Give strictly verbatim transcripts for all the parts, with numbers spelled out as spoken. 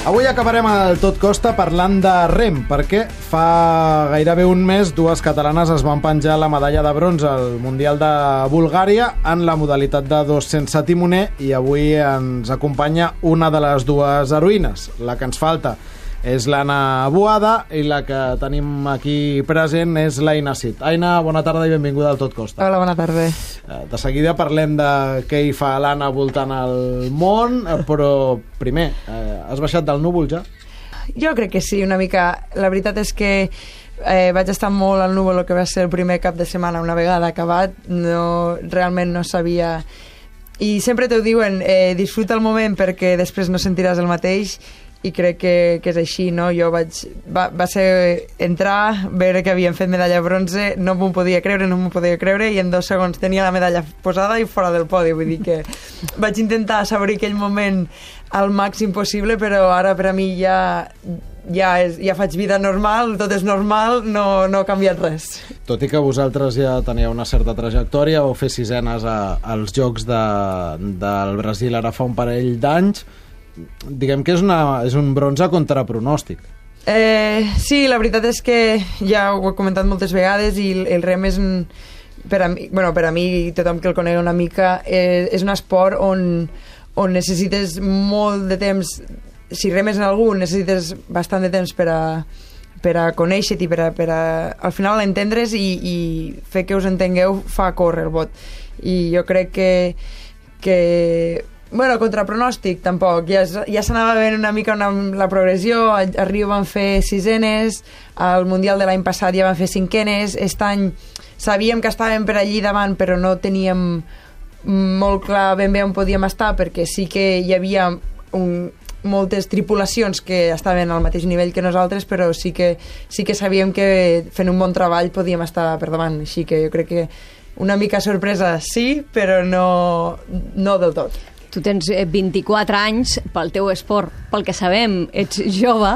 Avui acabarem el Tot Costa parlant de rem, perquè fa gairebé un mes dues catalanes es van penjar la medalla de bronze al Mundial de Bulgària en la modalitat de dos sense timoner, i avui ens acompanya una de les dues heroïnes. La que ens falta és l'Anna Boada i la que tenim aquí present és l'Aina Cid. Aina, bona tarda i benvinguda al Tot Costa. Hola, bona tarda. De seguida parlem de què hi fa l'Anna voltant el món, però primer, eh, has baixat del núvol ja? Jo crec que sí, una mica. La veritat és que eh, vaig estar molt al núvol el que va ser el primer cap de setmana. Una vegada acabat, no, realment no sabia... I sempre t'ho diuen, eh, disfruta el moment perquè després no sentiràs el mateix, i crec que, que és així, no? Jo vaig... Va, va ser entrar, veure que havien fet medalla de bronze, no m'ho podia creure, no m'ho podia creure, i en dos segons tenia la medalla posada i fora del podi. Vull dir que vaig intentar assaborir aquell moment al màxim possible, però ara per a mi ja... Ja, és, ja faig vida normal, tot és normal, no, no ha canviat res. Tot i que vosaltres ja teníeu una certa trajectòria, vau fer sisenes a, als Jocs de, del Brasil ara fa un parell d'anys, diguem que és, una, és un bronze contra pronòstic. Eh, sí, la veritat és que ja ho he comentat moltes vegades, i el, el rem és un, per a mi, bueno, per a mi i tothom que el conegui una mica, eh, és un esport on, on necessites molt de temps. Si remes en algú necessites bastant de temps per a, per a conèixer-te i per a, per a al final entendre's, i, i fer que us entengueu fa córrer el bot. I jo crec que, que bueno, contra pronòstic tampoc, ja, ja s'anava veient una mica una, la progressió. A, a Rio van fer sisenes, al Mundial de l'any passat ja van fer cinquenes, aquest any sabíem que estàvem per allí davant, però no teníem molt clar ben bé on podíem estar, perquè sí que hi havia un, moltes tripulacions que estaven al mateix nivell que nosaltres, però sí que, sí que sabíem que fent un bon treball podíem estar per davant, així que jo crec que una mica sorpresa sí, però no, no del tot. Tu tens vint-i-quatre anys, pel teu esport, pel que sabem, ets jove.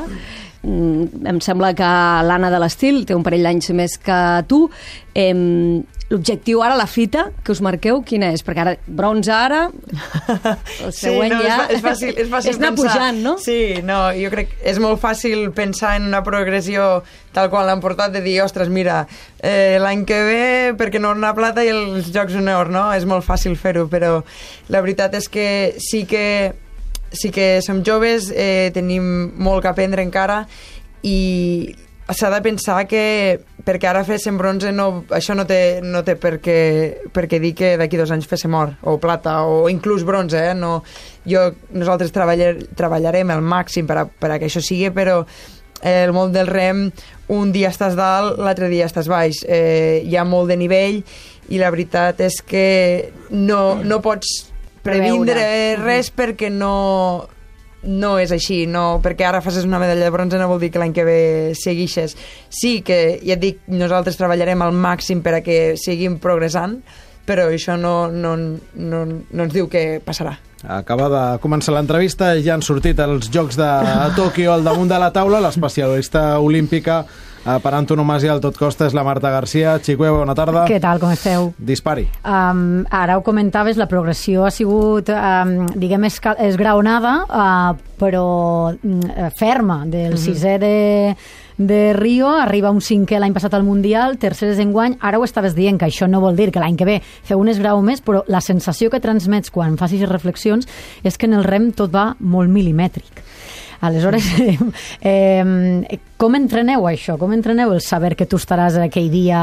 Em sembla que l'Anna de l'Estil té un parell d'anys més que tu. Eh, L'objectiu ara, la fita que us marqueu, quina és? Perquè ara, bronze ara, el següent sí, no, ja... És fàcil, és fàcil és anar pensar. Pujant, no? Sí, no, jo crec que és molt fàcil pensar en una progressió tal qual l'han portat, de dir, ostres, mira, eh, l'any que ve, perquè no una plata i els Jocs en or, no? És molt fàcil fer-ho, però la veritat és que sí que, sí que som joves, eh, tenim molt que aprendre encara, i s'ha de pensar que perquè ara féssim bronze no, això no té, no té per què, per què dir que d'aquí dos anys féssim or o plata o inclús bronze, eh? No, jo, nosaltres treballar, treballarem al màxim per a, per a que això sigui, però eh, el món del rem, un dia estàs dalt, l'altre dia estàs baix, eh, hi ha molt de nivell, i la veritat és que no, no pots previndre res, perquè no... no és així, no, perquè ara facis una medalla de bronze no vol dir que l'any que ve seguixes. Sí que, ja et dic, nosaltres treballarem al màxim per a que seguim progressant, però això no, no, no, no ens diu què passarà. Acaba de començar l'entrevista i ja han sortit els Jocs de Tòquio al damunt de la taula. L'especialista olímpica per antonomàsia al Tot Costa és la Marta Garcia. Chicué, bona tarda. Què tal, com esteu? Dispari. Um, ara ho comentaves, la progressió ha sigut, um, diguem, esca- esgraonada, uh, però uh, ferma. Del mm-hmm. sisè de, de Rio arriba un cinquè l'any passat al Mundial, terceres enguany. Ara ho estaves dient, que això no vol dir que l'any que ve feu un esgrau més, però la sensació que transmets quan fas aquestes reflexions és que en el rem tot va molt milimètric. Aleshores, eh, eh, com entreneu això? Com entreneu el saber que tu estaràs aquell dia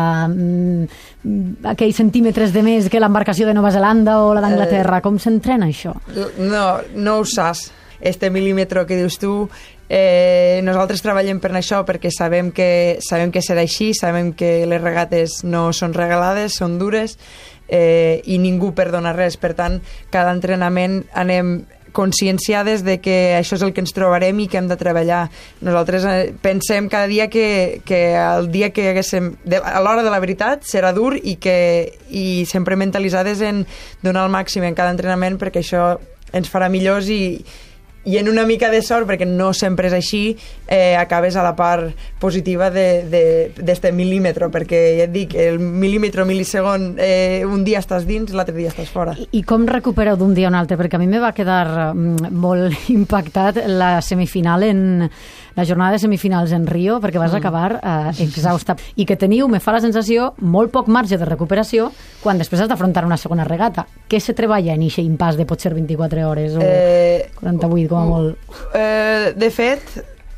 mm, aquells centímetres de més que l'embarcació de Nova Zelanda o la d'Anglaterra? Com s'entrena això? No, no ho saps. Este mil·límetre que dius tu, eh, nosaltres treballem per això perquè sabem que, sabem que serà així, sabem que les regates no són regalades, són dures, eh, i ningú perdona res. Per tant, cada entrenament anem conscienciades de que això és el que ens trobarem i que hem de treballar. Nosaltres eh, pensem cada dia que, que el dia que haguéssim, de, a l'hora de la veritat serà dur, i que i sempre mentalitzades en donar el màxim en cada entrenament, perquè això ens farà millors, i i en una mica de sort, perquè no sempre és així, eh, acabes a la part positiva d'este mil·límetre, perquè ja et dic, el mil·límetre o mil·lisegon, eh, un dia estàs dins, l'altre dia estàs fora. I, I com recupereu d'un dia a un altre? Perquè a mi me va quedar mm, molt impactat la semifinal en la jornada de semifinals en Rio, perquè vas mm. acabar eh, exhausta. I que teniu, me fa la sensació, molt poc marge de recuperació quan després has d'afrontar una segona regata. Què se treballa en aquest impàs de potser vint-i-quatre hores o eh, quaranta-vuit, com a molt? Eh, de fet,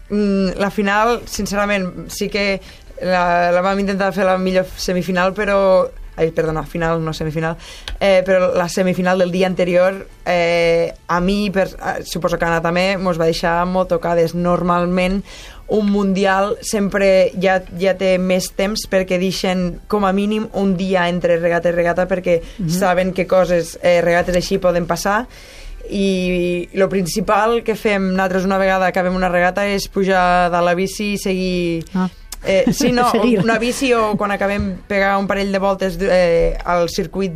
la final, sincerament, sí que la, la vam intentar fer la millor semifinal, però... Ai, perdona, final, no semifinal. Eh, però la semifinal del dia anterior, eh, a mi, per, eh, suposo que a Anna també, mos va deixar molt tocades. Normalment, un mundial sempre ja, ja té més temps perquè deixen, com a mínim, un dia entre regata i regata perquè mm-hmm. saben que coses, eh, regates així poden passar. I el principal que fem nosaltres una vegada acabem una regata és pujar de la bici i seguir... Ah. Eh, sí, no, una bici o quan acabem pegar un parell de voltes eh, al circuit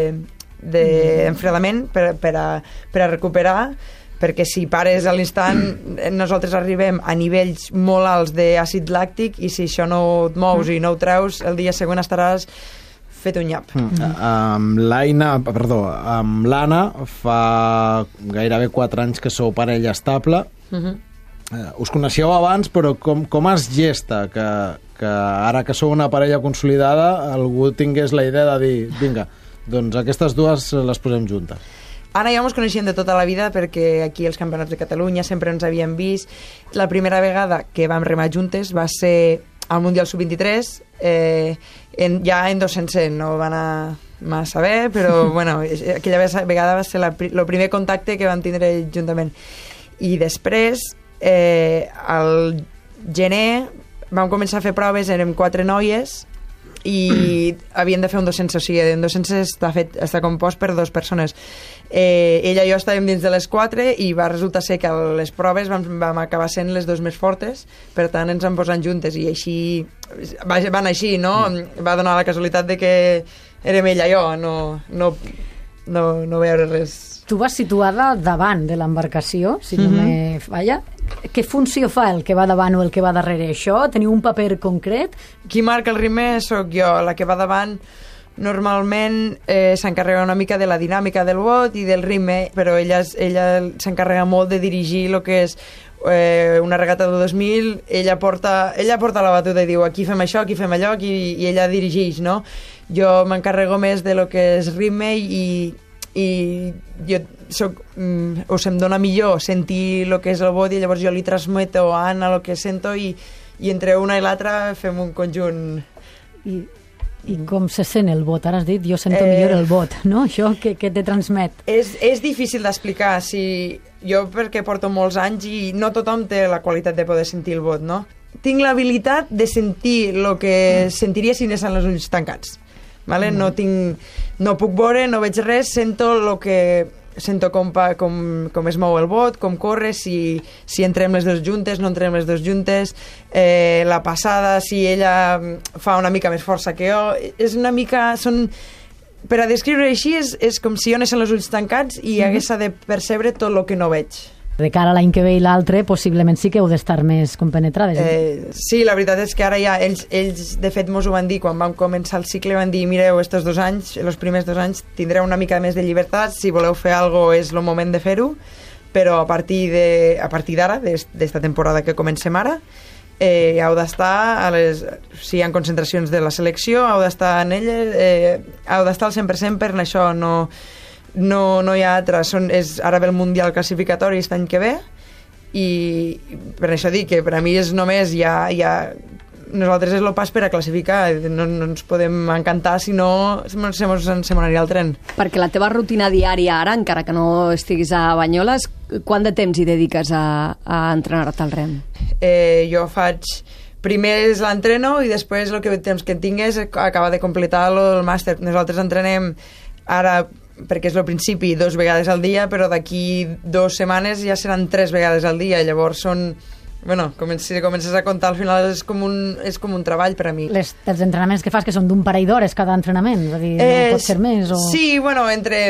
d'enfredament de, de per, per, a, per a recuperar, perquè si pares a l'instant nosaltres arribem a nivells molt alts d'àcid làctic i si això no et mous i no ho treus, el dia següent estaràs fet un nyap. Mm. Amb l'Aina, perdó, amb l'Anna fa gairebé quatre anys que sou parella estable. Mm-hmm. Uh, us coneixeu abans, però com, com es gesta que, que ara que sou una parella consolidada algú tingués la idea de dir vinga, doncs aquestes dues les posem juntes? Anna i jo ens coneixíem de tota la vida perquè aquí als Campionats de Catalunya sempre ens havíem vist. La primera vegada que vam remar juntes va ser al Mundial sub vint-i-tres, eh, en, ja en dos cents, no va anar massa bé, però bueno, aquella vegada va ser el primer contacte que vam tindre juntament. I després Eh, al gener vam començar a fer proves, érem quatre noies i havien de fer un dos-cents, o sigui, un dos-cents està, fet, està compost per dues persones. Eh, ella i jo estàvem dins de les quatre i va resultar ser que a les proves vam, vam acabar sent les dues més fortes, per tant ens vam posant juntes i així va, van així, no? Va donar la casualitat de que érem ella i jo, no, no, no, no veure res. Tu vas situada davant de l'embarcació, si no mm-hmm. me falla. Què funció fa el que va davant o el que va darrere això? Teniu un paper concret? Qui marca el ritme sóc jo. La que va davant normalment eh, s'encarrega una mica de la dinàmica del bot i del ritme, però ella, ella s'encarrega molt de dirigir el que és eh, una regata de dos mil. Ella porta, ella porta la batuta i diu aquí fem això, aquí fem allò, aquí, i ella dirigeix, no? Jo m'encarrego més de lo que és ritme i i jo soc, mm, o se'm dona millor sentir el que és el bot i llavors jo li transmeto a Anna el que sento i, i entre una i l'altra fem un conjunt. I, i com se sent el bot? Ara has dit, jo sento eh, millor el bot, no? Això que, que te transmet. És, és difícil d'explicar. Si, jo perquè porto molts anys i no tothom té la qualitat de poder sentir el bot, no? Tinc l'habilitat de sentir el que sentiria si anessin els ulls tancats. Vale? No, tinc, no puc veure, no veig res, sento el que sento com, com, com es mou el bot, com corre, si, si entrem les dues juntes, no entrem les dues juntes, eh, la passada, si ella fa una mica més força que jo, és una mica... Són, per a descriure així és, és com si jo anessin els ulls tancats i mm-hmm. hagués de percebre tot el que no veig. De cara a l'any que ve i l'altre, possiblement sí que heu d'estar més compenetrades. Eh, sí, la veritat és que ara ja, ells, ells de fet mos ho van dir, quan vam començar el cicle van dir, mireu, estos dos anys, els primers dos anys tindreu una mica més de llibertat, si voleu fer alguna cosa és el moment de fer-ho, però a partir de, a partir d'ara, d'esta temporada que comencem ara, eh, heu d'estar a les, si hi ha concentracions de la selecció, heu d'estar en elles, eh, heu d'estar al cent per cent per això, no... No, no hi ha altres. Són, és, ara ve el Mundial classificatori aquest any que ve i per això dic que per a mi és només ja, ja, nosaltres és el pas per a classificar, no, no ens podem encantar si no se mos, se m'aniria el tren. Perquè la teva rutina diària ara, encara que no estiguis a Banyoles, quant de temps hi dediques a, a entrenar-te al rem? Eh, jo faig primer és l'entreno i després el que temps que tinc és acabar de completar el màster. Nosaltres entrenem ara, perquè és el principi, dos vegades al dia, però d'aquí dues setmanes ja seran tres vegades al dia, llavors són... Bueno, si comences a comptar, al final és com un, és com un treball per a mi. Les, els entrenaments que fas, que són d'un parell d'hores cada entrenament, és a dir, eh, no pot ser més? O... Sí, bueno, entre...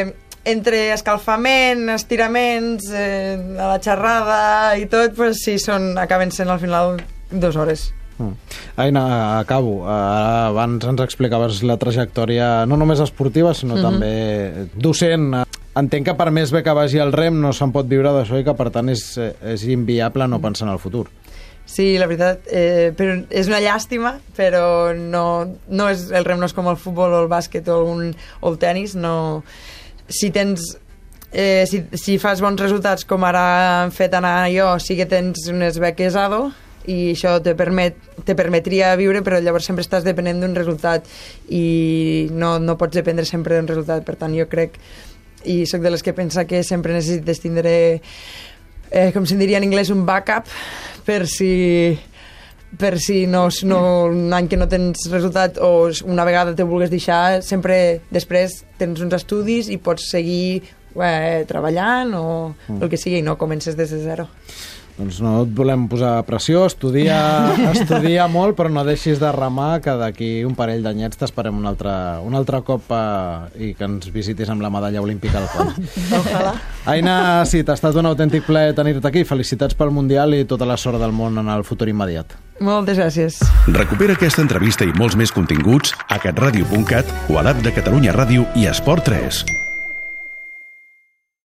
entre escalfament, estiraments, eh, a la xerrada i tot, pues sí, són, acaben sent al final dues hores. Mm. Aina, acabo. Ara abans ens explicaves la trajectòria no només esportiva, sinó mm-hmm. també docent. Entenc que per més bé que vagi el rem no se'n pot viure d'això i que per tant és, és inviable no pensar en el futur. Sí, la veritat, eh, però és una llàstima, però no, no és, el rem no és com el futbol o el bàsquet o, un, o el tennis. No. Si tens eh, si, si fas bons resultats com ara han fet anar jo, sí que tens unes beques A D O i això te, permet, te permetria viure, però llavors sempre estàs depenent d'un resultat i no, no pots dependre sempre d'un resultat. Per tant, jo crec, i sóc de les que pensa que sempre necessites tindre, eh, com se'n diria en anglès, un backup, per si, per si no, no, un any que no tens resultat o una vegada te vulgues deixar, sempre després tens uns estudis i pots seguir eh, treballant o mm. el que sigui, i no comences des de zero. Doncs no et volem posar pressió, estudia, estudia molt, però no deixis de remar, que d'aquí un parell d'anyets t'esperem un altre, un altre cop eh, i que ens visitis amb la medalla olímpica al coll. Ojalà. Aina, sí, t'ha estat un autèntic plaer tenir-te aquí. Felicitats pel Mundial i tota la sort del món en el futur immediat. Moltes gràcies. Recupera aquesta entrevista i molts més continguts a catradio punt cat o a l'app de Catalunya Ràdio i Esport tres.